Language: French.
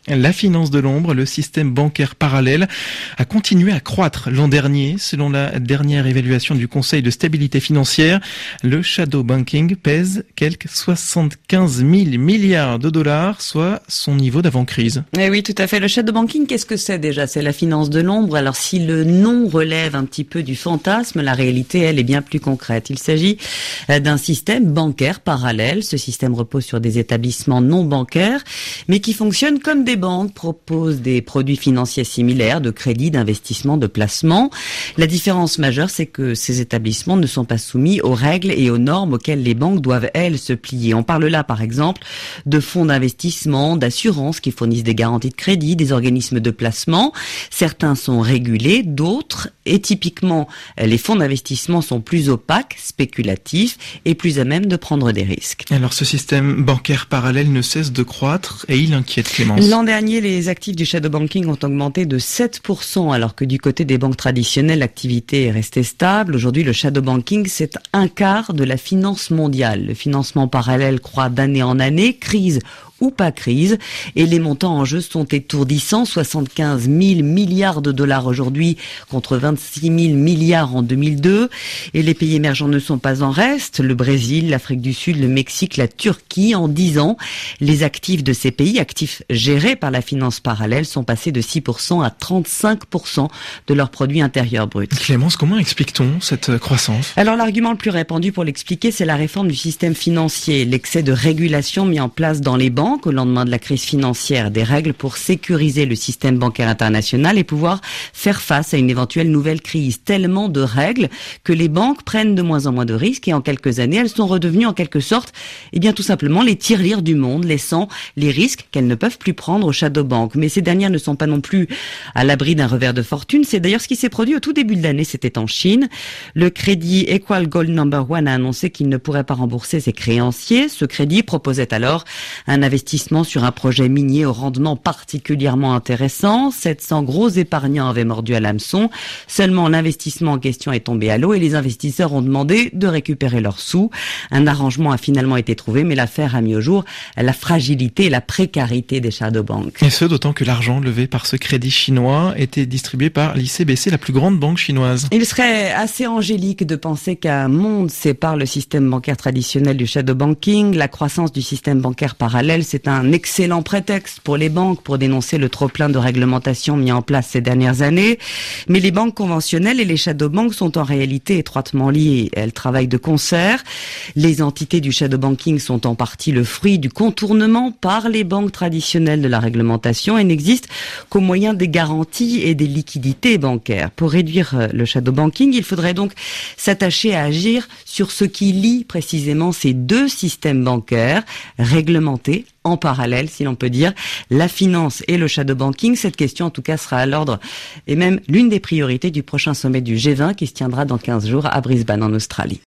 La finance de l'ombre, le système bancaire parallèle, a continué à croître l'an dernier. Selon la dernière évaluation du Conseil de stabilité financière, le shadow banking pèse quelques 75 000 milliards de dollars, soit son niveau d'avant-crise. Eh oui, tout à fait. Le shadow banking, qu'est-ce que c'est déjà? C'est la finance de l'ombre. Alors si le nom relève un petit peu du fantasme, la réalité, elle, est bien plus concrète. Il s'agit d'un système bancaire parallèle. Ce système repose sur des établissements non bancaires, mais qui fonctionnent comme des banques, proposent des produits financiers similaires, de crédit, d'investissement, de placement. La différence majeure, c'est que ces établissements ne sont pas soumis aux règles et aux normes auxquelles les banques doivent, elles, se plier. On parle là, par exemple, de fonds d'investissement, d'assurance qui fournissent des garanties de crédit, des organismes de placement. Certains sont régulés, d'autres, et typiquement, les fonds d'investissement sont plus opaques, spéculatifs et plus à même de prendre des risques. Alors ce système bancaire parallèle ne cesse de croître et il inquiète Clémence. L'an dernier, les actifs du shadow banking ont augmenté de 7%, alors que du côté des banques traditionnelles, l'activité est restée stable. Aujourd'hui, le shadow banking, c'est un quart de la finance mondiale. Le financement parallèle croît d'année en année, crise ou pas crise, et les montants en jeu sont étourdissants, 75 000 milliards de dollars aujourd'hui contre 26 000 milliards en 2002, et les pays émergents ne sont pas en reste. Le Brésil, l'Afrique du Sud, le Mexique, la Turquie, en 10 ans, les actifs de ces pays, actifs gérés par la finance parallèle, sont passés de 6% à 35% de leur produit intérieur brut. Clémence, comment explique-t-on cette croissance? Alors l'argument le plus répandu pour l'expliquer, c'est la réforme du système financier, l'excès de régulation mis en place dans les banques au lendemain de la crise financière, des règles pour sécuriser le système bancaire international et pouvoir faire face à une éventuelle nouvelle crise. Tellement de règles que les banques prennent de moins en moins de risques et en quelques années, elles sont redevenues en quelque sorte, tout simplement les tirelires du monde, laissant les risques qu'elles ne peuvent plus prendre aux shadow banks. Mais ces dernières ne sont pas non plus à l'abri d'un revers de fortune. C'est d'ailleurs ce qui s'est produit au tout début de l'année, c'était en Chine. Le crédit Equal Gold Number One a annoncé qu'il ne pourrait pas rembourser ses créanciers. Ce crédit proposait alors un investissement sur un projet minier au rendement particulièrement intéressant. 700 gros épargnants avaient mordu à l'hameçon. Seulement, l'investissement en question est tombé à l'eau et les investisseurs ont demandé de récupérer leurs sous. Un arrangement a finalement été trouvé, mais l'affaire a mis au jour la fragilité et la précarité des shadow banks. Et ce, d'autant que l'argent levé par ce crédit chinois était distribué par l'ICBC, la plus grande banque chinoise. Il serait assez angélique de penser qu'un monde sépare le système bancaire traditionnel du shadow banking. La croissance du système bancaire parallèle, c'est un excellent prétexte pour les banques pour dénoncer le trop-plein de réglementations mis en place ces dernières années. Mais les banques conventionnelles et les shadow banks sont en réalité étroitement liées. Elles travaillent de concert. Les entités du shadow banking sont en partie le fruit du contournement par les banques traditionnelles de la réglementation et n'existent qu'au moyen des garanties et des liquidités bancaires. Pour réduire le shadow banking, il faudrait donc s'attacher à agir sur ce qui lie précisément ces deux systèmes bancaires réglementés en parallèle, si l'on peut dire, la finance et le shadow banking. Cette question, en tout cas, sera à l'ordre et même l'une des priorités du prochain sommet du G20 qui se tiendra dans 15 jours à Brisbane, en Australie.